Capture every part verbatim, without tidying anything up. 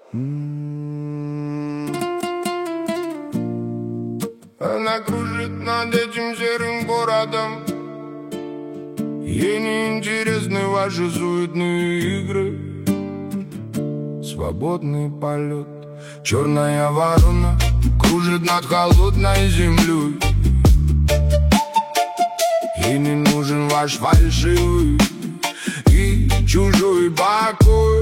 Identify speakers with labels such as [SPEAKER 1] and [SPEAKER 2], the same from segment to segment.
[SPEAKER 1] Она кружит над этим серым городом. Ей не интересны ваши суетные игры. Свободный полет. Черная ворона кружит над холодной землей. Ей не нужен ваш фальшивый и чужой покой.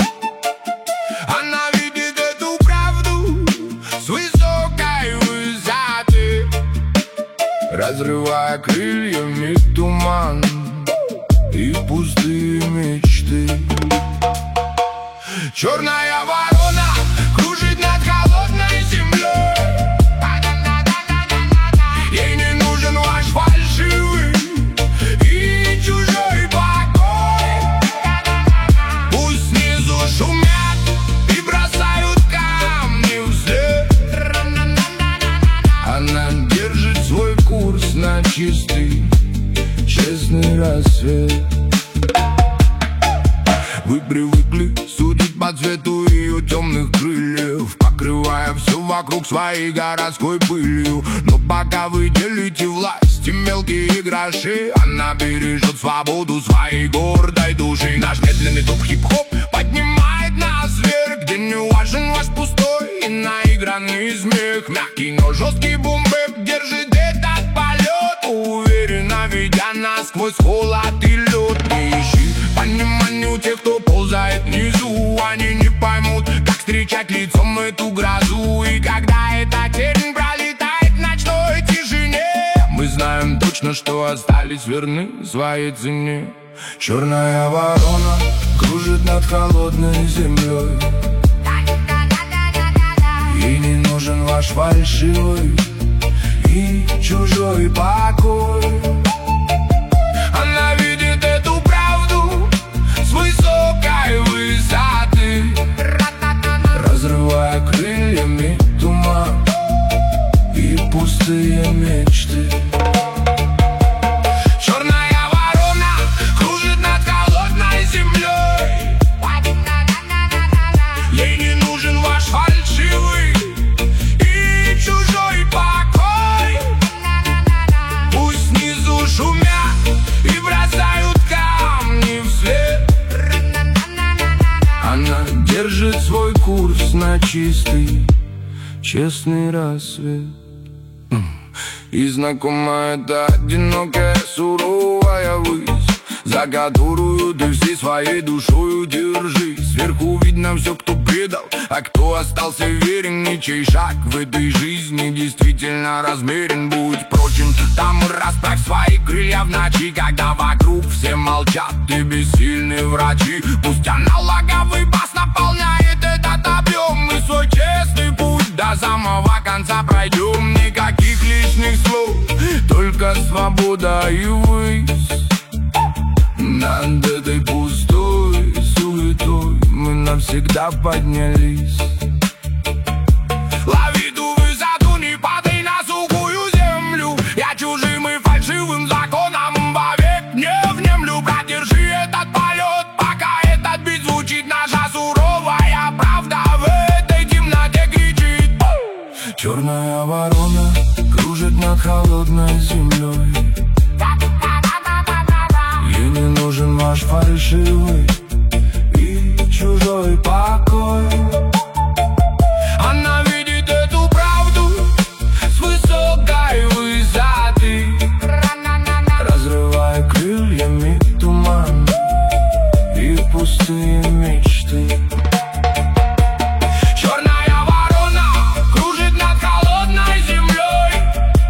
[SPEAKER 1] Она видит эту правду с высокой высоты, разрывая крыльями туман и пустые мечты. Черная ворона кружит над холодной землей. Ей не нужен ваш фальшивый и чужой покой. Пусть снизу шумят и бросают камни вслед. Она держит свой курс на чистый, честный рассвет. Вы привыкли судить по цвету ее темных крыльев, покрывая все вокруг своей городской пылью. Но пока вы делите власть и мелкие гроши, она бережет свободу своей гордой души. Наш медленный топ хип-хоп поднимает нас вверх, где не важен ваш пустой и наигранный смех. Мягкий, но жесткий бум-бэп держит этот полет, уверенно ведя нас сквозь холод и лед. Не ищи понимания у тех, кто ползает внизу. Они не поймут, как встречать лицом эту грозу. И когда эта тень пролетает в ночной тишине, мы знаем точно, что остались верны своей цене. Черная ворона кружит над холодной землей. Ей не нужен ваш фальшивый и чужой покой. Она видит эту правду с высокой высоты, разрывая крыльями туман и пустые мечты. Черная ворона кружит над холодной землей. Ей не нужен ваш фальшивый и чужой покой. Пусть снизу шумят и бросают камни вслед. Она держит свой курс на чистый, честный рассвет. И знакома эта одинокая суровая высь, за которую ты всей своей душою держись. Сверху видно все, кто предал, а кто остался верен. Ничей шаг в этой жизни действительно размерен. Будь прочен, там расправь свои крылья в ночи, когда вокруг все молчат и бессильны врачи. Пусть аналоговый бас наполняет этот объем, мы свой честный путь до самого конца пройдем. Никаких лишних слов, только свобода и высь. Над этой пустой суетой мы навсегда поднялись. Лови ту высоту, не падай на сухую землю. Я чужим и фальшивым законом вовек не внемлю. Продержи этот полет, пока этот бит звучит. Наша суровая правда в этой темноте кричит. Черная ворона кружит над холодной землей. Ей не нужен ваш фальшивый и чужой покой. Она видит эту правду с высокой высоты, разрывая крыльями туман и пустые мечты. Черная ворона кружит над холодной землей.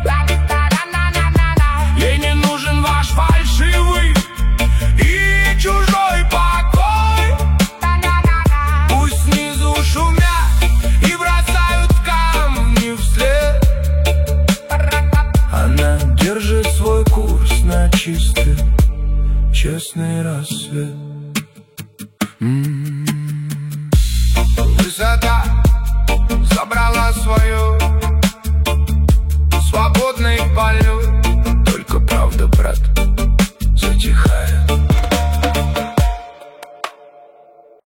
[SPEAKER 1] Ей не нужен ваш фальшивый и чужой покой. Пусть снизу шумят и бросают камни вслед. Она держит свой курс на чистый, честный рассвет. М-м.